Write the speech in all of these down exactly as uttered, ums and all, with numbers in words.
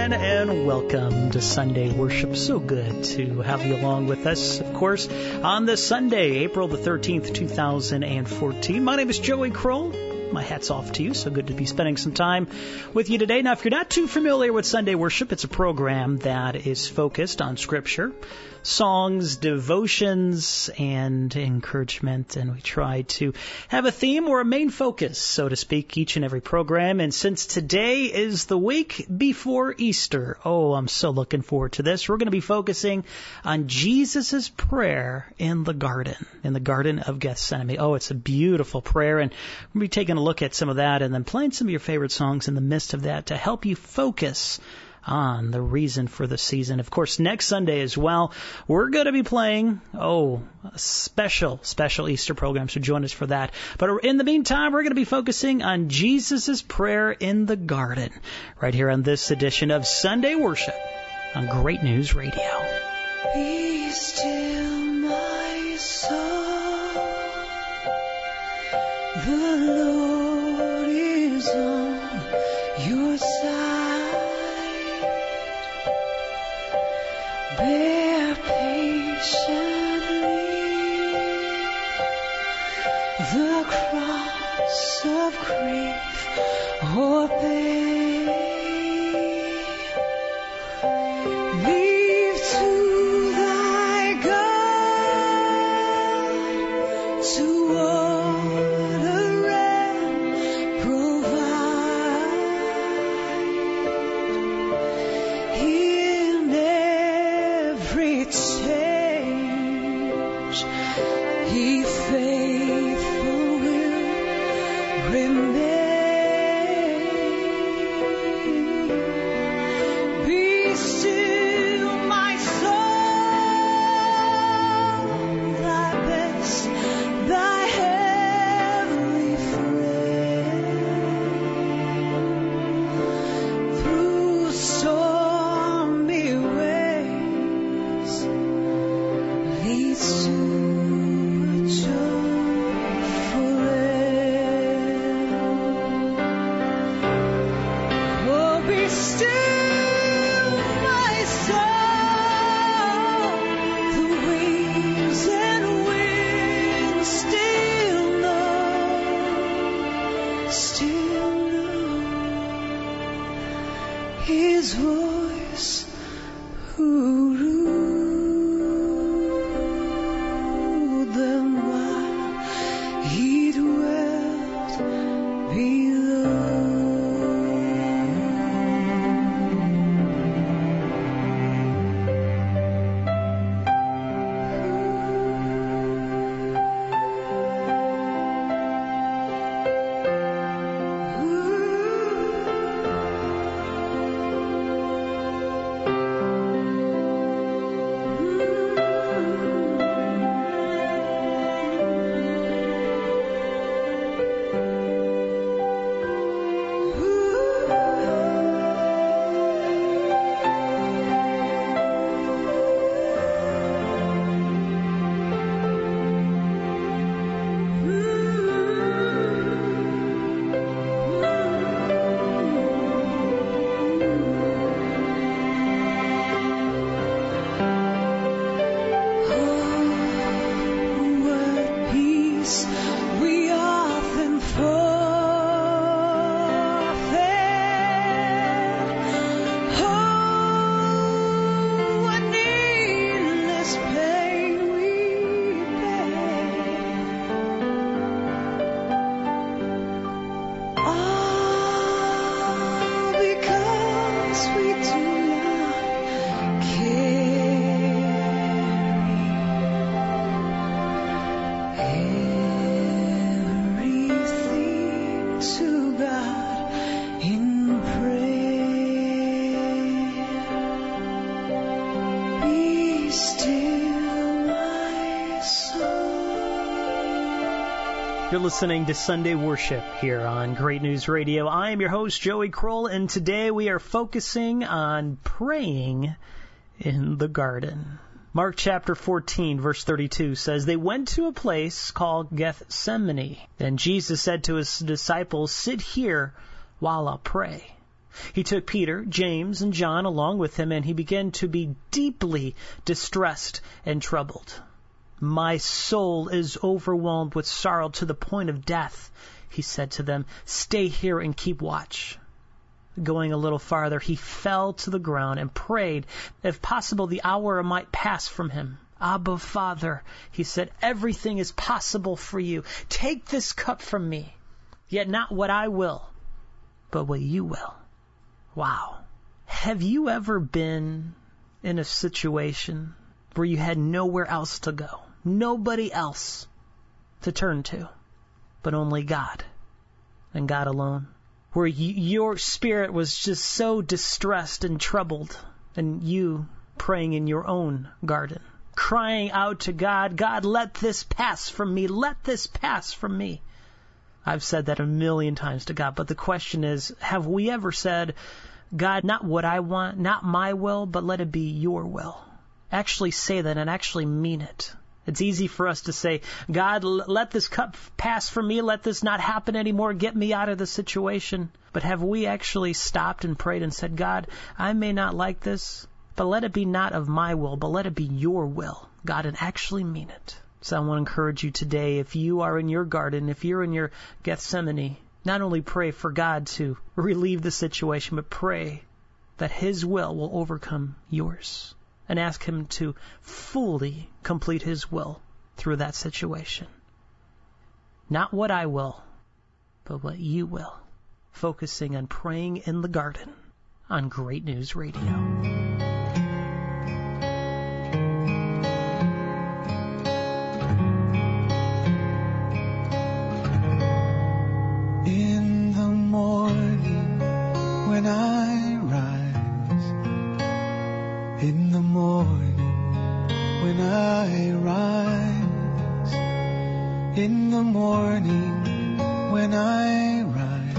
again, and welcome to Sunday Worship. So good to have you along with us, of course, on this Sunday, April the thirteenth, two thousand fourteen. My name is Joey Kroll. My hat's off to you. So good to be spending some time with you today. Now, if you're not too familiar with Sunday Worship, it's a program that is focused on Scripture, songs, devotions, and encouragement. And we try to have a theme or a main focus, so to speak, each and every program. And since today is the week before Easter, oh, I'm so looking forward to this. We're going to be focusing on Jesus' prayer in the garden, in the Garden of Gethsemane. Oh, it's a beautiful prayer. And we'll be taking a look at some of that and then playing some of your favorite songs in the midst of that to help you focus on the reason for the season. Of course, next Sunday as well, we're going to be playing, oh, a special, special Easter program, so join us for that. But in the meantime, we're going to be focusing on Jesus' prayer in the garden, right here on this edition of Sunday Worship on Great News Radio. Be still, my soul, the Lord is on your side. Bear patiently the cross of grief or pain. Leave to thy God to order and provide. In every change, He faithful will remain. Be still, my soul, thy best, thy heavenly friend. Through stormy ways leads to a joyful end. Oh, be still, my soul, the waves and winds still know, still know His voice who ruled them while He dwelt below. You're listening to Sunday Worship here on Great News Radio. I am your host, Joey Kroll, and today we are focusing on praying in the garden. Mark chapter fourteen, verse thirty-two says, "They went to a place called Gethsemane. Then Jesus said to his disciples, 'Sit here while I pray.' He took Peter, James, and John along with him, and he began to be deeply distressed and troubled. "My soul is overwhelmed with sorrow to the point of death," he said to them. "Stay here and keep watch." Going a little farther, he fell to the ground and prayed, if possible, the hour might pass from him. "Abba, Father," he said, "everything is possible for you. Take this cup from me, yet not what I will, but what you will." Wow. Have you ever been in a situation where you had nowhere else to go, nobody else to turn to, but only God and God alone? Where you, your spirit was just so distressed and troubled, and you praying in your own garden, crying out to God, "God, let this pass from me. Let this pass from me." I've said that a million times to God, but the question is, have we ever said, "God, not what I want, not my will, but let it be your will"? Actually say that and actually mean it. It's easy for us to say, "God, let this cup pass from me. Let this not happen anymore. Get me out of the situation." But have we actually stopped and prayed and said, "God, I may not like this, but let it be not of my will, but let it be your will, God," and actually mean it. So I want to encourage you today, if you are in your garden, if you're in your Gethsemane, not only pray for God to relieve the situation, but pray that His will will overcome yours. And ask Him to fully complete His will through that situation. Not what I will, but what you will. Focusing on praying in the garden on Great News Radio. In the morning when I rise, in the morning when I rise, in the morning when I rise,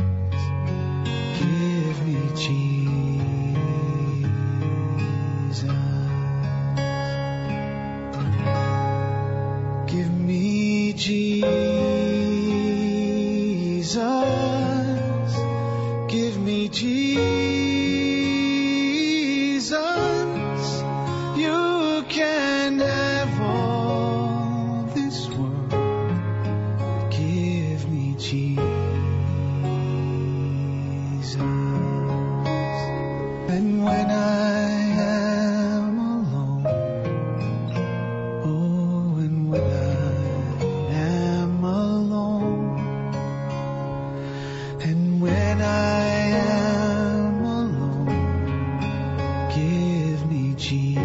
give me Jesus. Give me Jesus. Give me Jesus. You can have all this world, but give me Jesus. And when I am alone, oh, and when I am alone, and when I am alone, give me Jesus.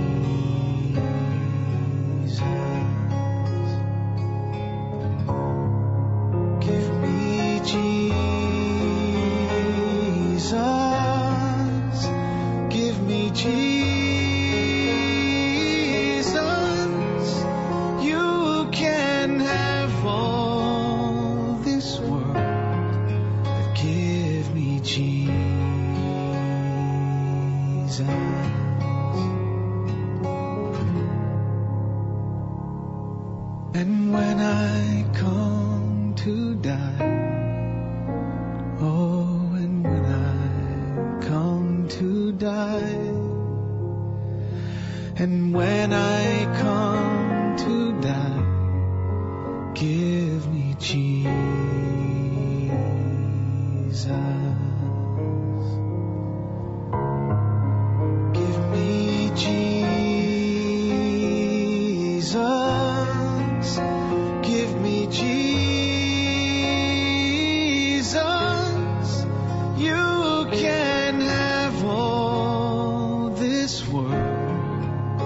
Give me Jesus. Give me Jesus. You can have all this world, but give me Jesus. And when I come to die, oh, and when I come to die, and when I come to die, give me Jesus. Give me Jesus. Give me Jesus. You can have all this world.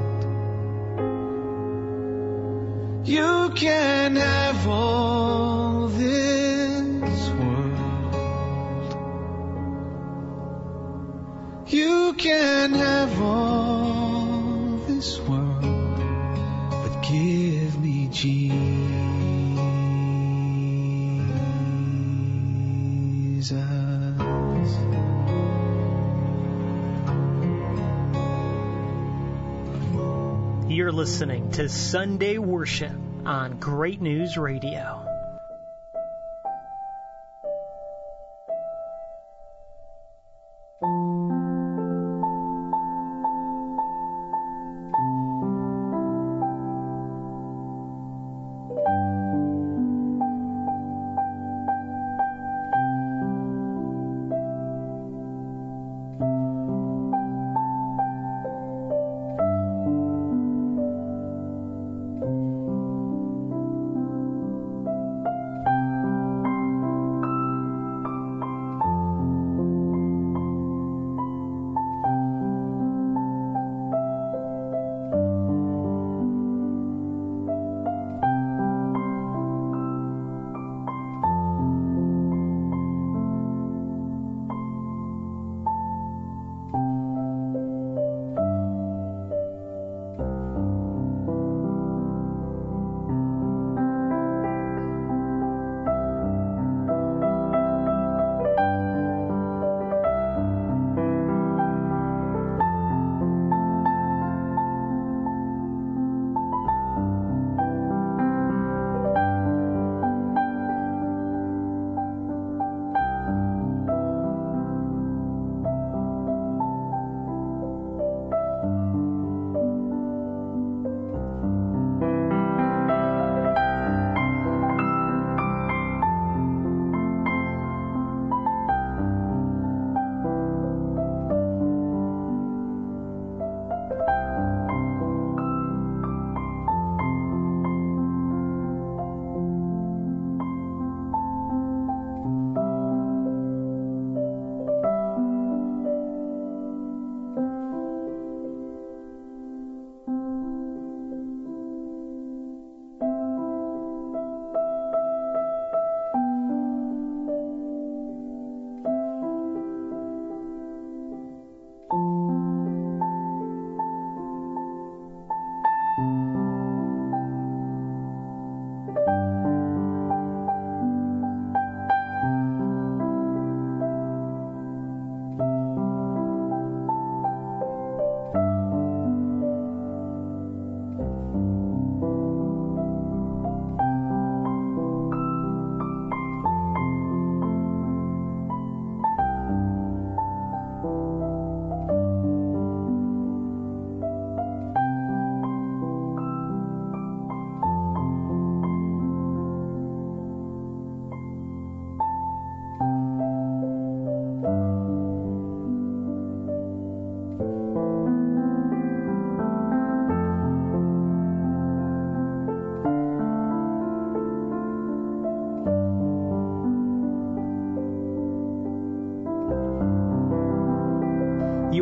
You can have all this world. You can have all this world, but give me Jesus. You're listening to Sunday Worship on Great News Radio.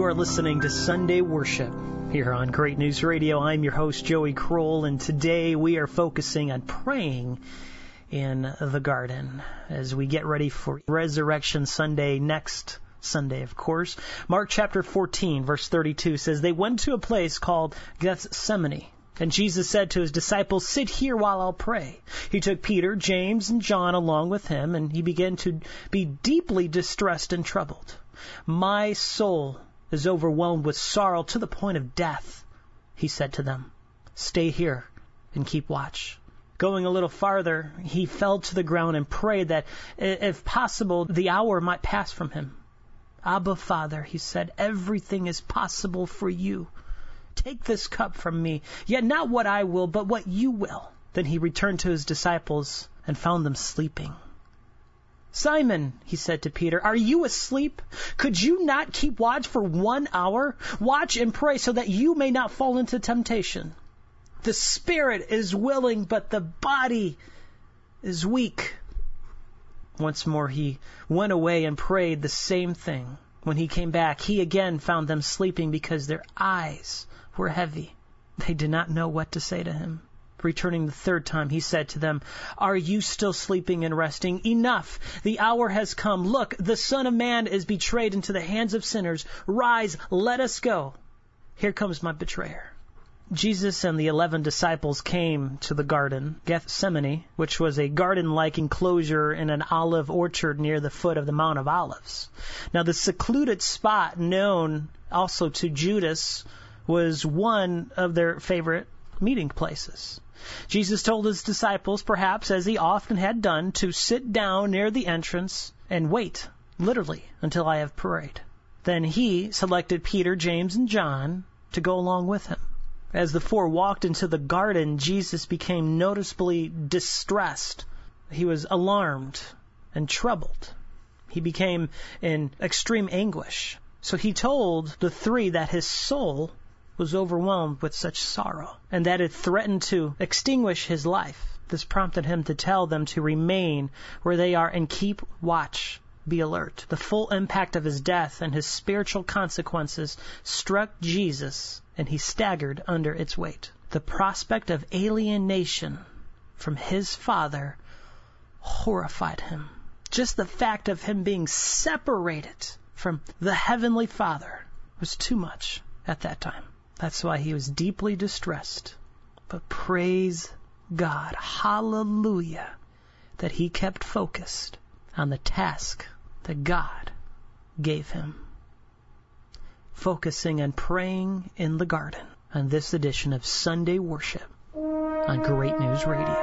are listening to Sunday Worship here on Great News Radio. I'm your host, Joey Kroll, and today we are focusing on praying in the garden as we get ready for Resurrection Sunday next Sunday, of course. Mark chapter fourteen, verse thirty-two says, "They went to a place called Gethsemane, and Jesus said to his disciples, 'Sit here while I'll pray.' He took Peter, James, and John along with him, and he began to be deeply distressed and troubled. 'My soul is overwhelmed with sorrow to the point of death,' he said to them. 'Stay here and keep watch.' Going a little farther, he fell to the ground and prayed that, if possible, the hour might pass from him. 'Abba, Father,' he said, 'everything is possible for you. Take this cup from me, yet not what I will, but what you will.' Then he returned to his disciples and found them sleeping. 'Simon,' he said to Peter, 'are you asleep? Could you not keep watch for one hour? Watch and pray so that you may not fall into temptation. The spirit is willing, but the body is weak.' Once more he went away and prayed the same thing. When he came back, he again found them sleeping because their eyes were heavy. They did not know what to say to him. Returning the third time, he said to them, 'Are you still sleeping and resting? Enough! The hour has come. Look, the Son of Man is betrayed into the hands of sinners. Rise, let us go. Here comes my betrayer.' Jesus and the eleven disciples came to the garden, Gethsemane, which was a garden-like enclosure in an olive orchard near the foot of the Mount of Olives. Now, the secluded spot known also to Judas was one of their favorite meeting places. Jesus told his disciples, perhaps as he often had done, to sit down near the entrance and wait, literally, until I have prayed. Then he selected Peter, James, and John to go along with him. As the four walked into the garden, Jesus became noticeably distressed. He was alarmed and troubled. He became in extreme anguish. So he told the three that his soul was overwhelmed with such sorrow, and that it threatened to extinguish his life. This prompted him to tell them to remain where they are and keep watch, be alert. The full impact of his death and his spiritual consequences struck Jesus, and he staggered under its weight. The prospect of alienation from his Father horrified him. Just the fact of him being separated from the Heavenly Father was too much at that time. That's why he was deeply distressed. But praise God, hallelujah, that he kept focused on the task that God gave him. Focusing on praying in the garden on this edition of Sunday Worship on Great News Radio.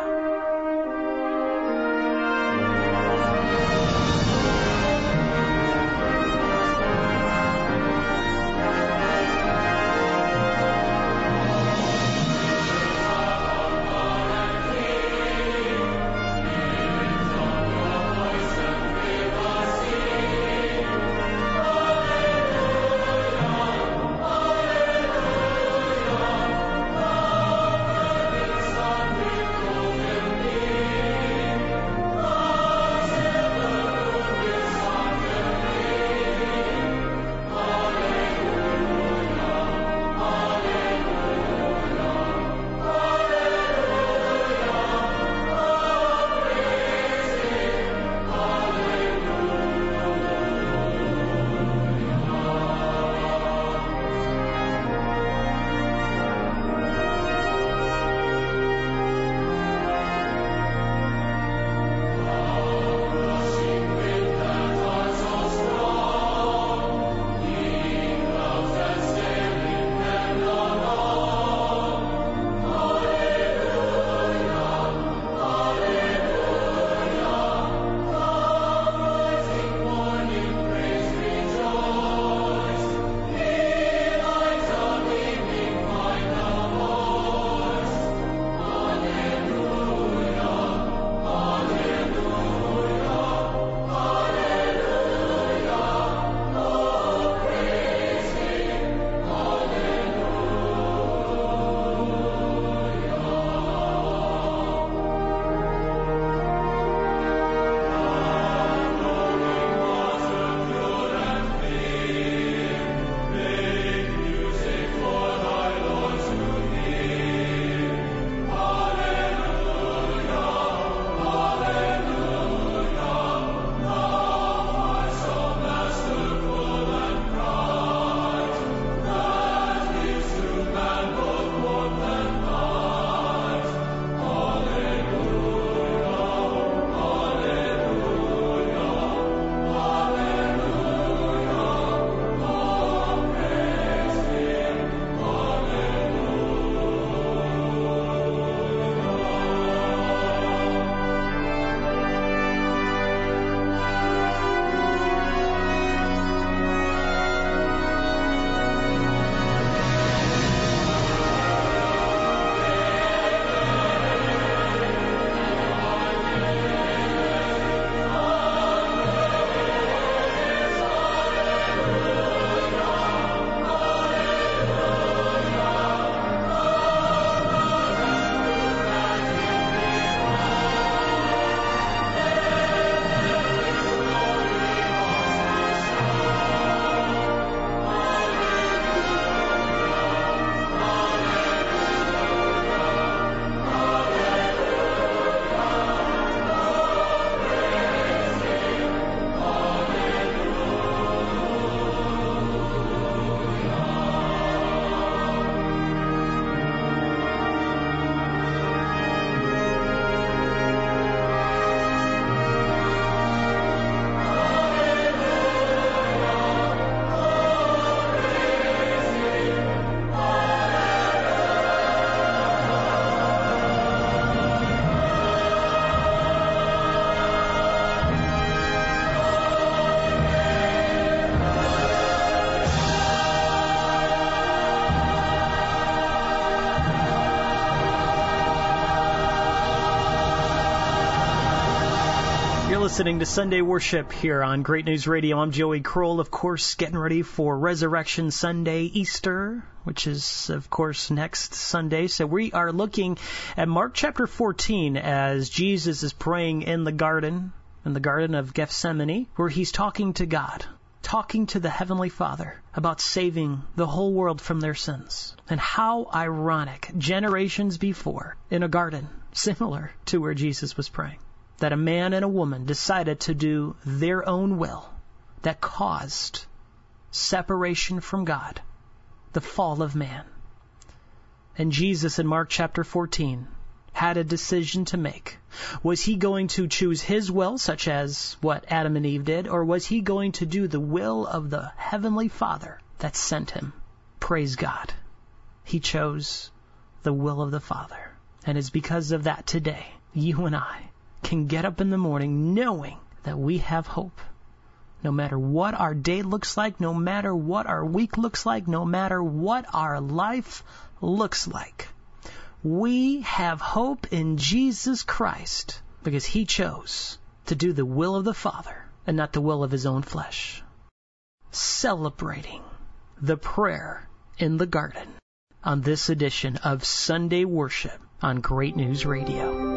listening to Sunday Worship here on Great News Radio. I'm Joey Kroll, of course, getting ready for Resurrection Sunday, Easter, which is, of course, next Sunday. So we are looking at Mark chapter fourteen as Jesus is praying in the garden, in the Garden of Gethsemane, where he's talking to God, talking to the Heavenly Father about saving the whole world from their sins. And how ironic, generations before, in a garden similar to where Jesus was praying, that a man and a woman decided to do their own will that caused separation from God, the fall of man. And Jesus in Mark chapter fourteen had a decision to make. Was he going to choose his will, such as what Adam and Eve did, or was he going to do the will of the Heavenly Father that sent him? Praise God. He chose the will of the Father. And it's because of that today, you and I can get up in the morning knowing that we have hope. No matter what our day looks like, no matter what our week looks like, no matter what our life looks like, we have hope in Jesus Christ because he chose to do the will of the Father and not the will of his own flesh. Celebrating the prayer in the garden on this edition of Sunday Worship on Great News Radio.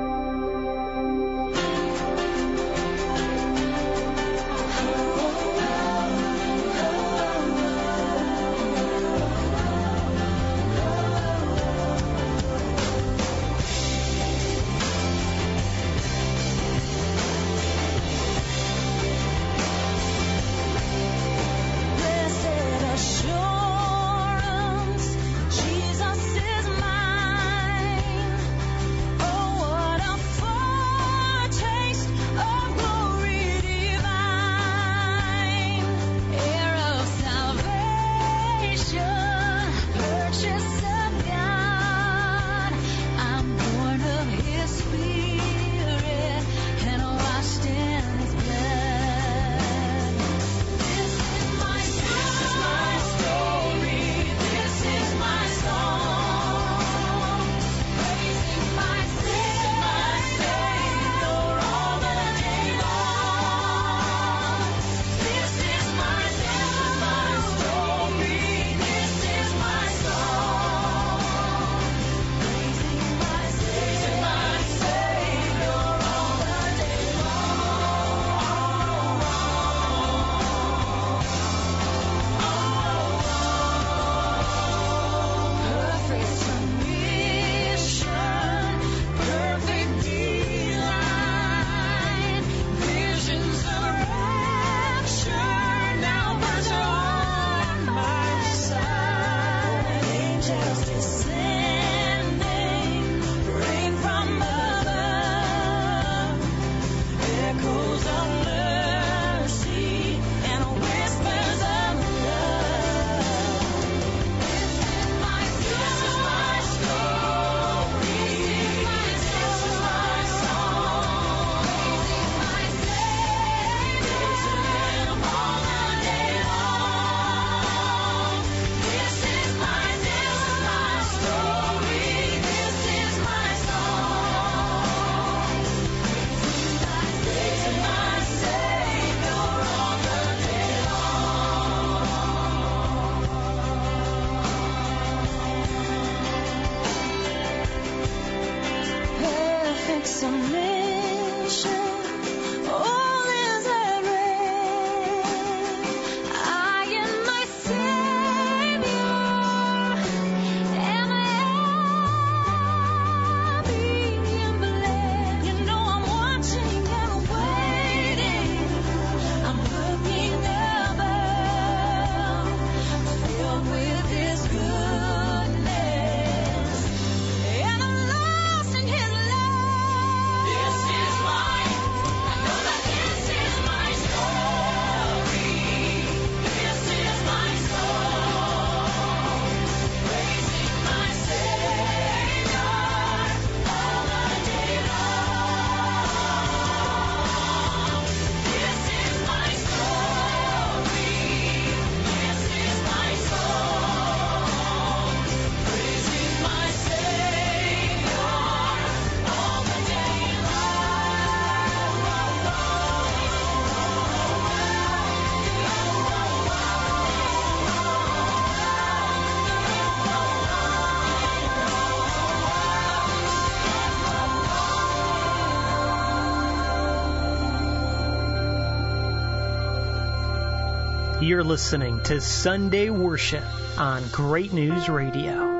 Jesus is mine. Oh, what You're listening to Sunday Worship on Great News Radio.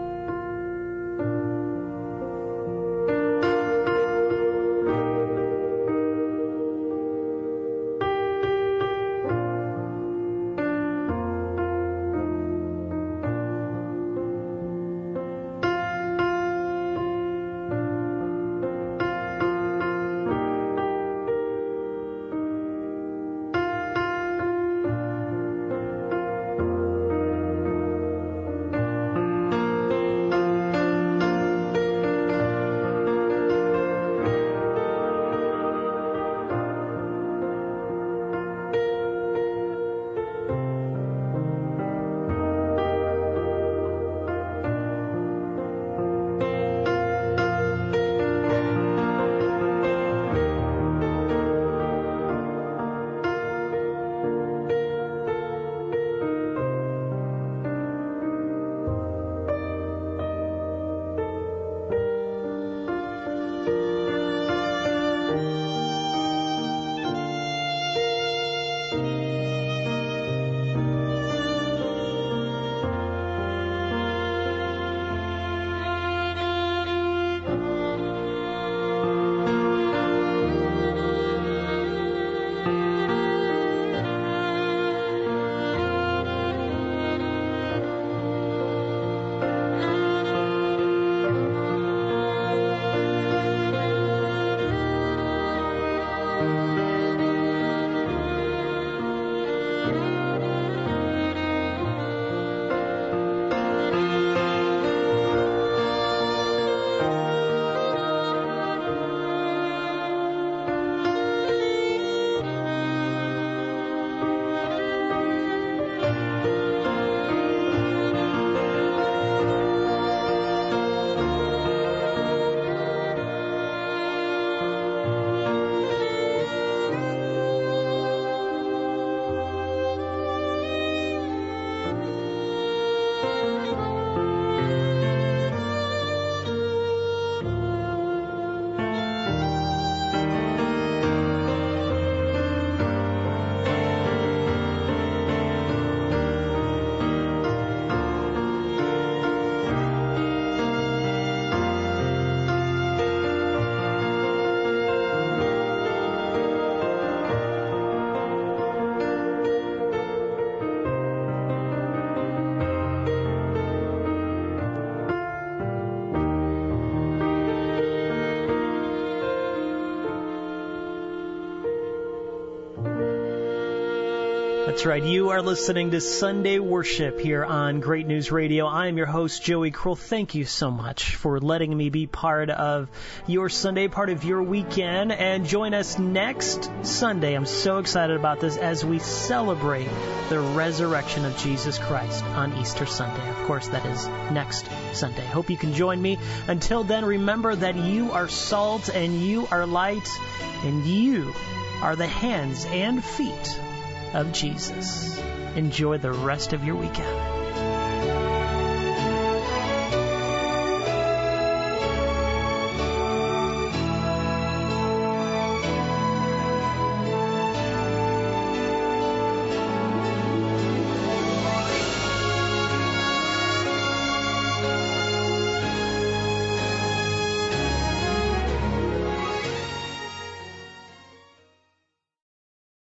That's right. You are listening to Sunday Worship here on Great News Radio. I am your host, Joey Kroll. Thank you so much for letting me be part of your Sunday, part of your weekend. And join us next Sunday. I'm so excited about this as we celebrate the resurrection of Jesus Christ on Easter Sunday. Of course, that is next Sunday. Hope you can join me. Until then, remember that you are salt and you are light and you are the hands and feet of Jesus. Enjoy the rest of your weekend.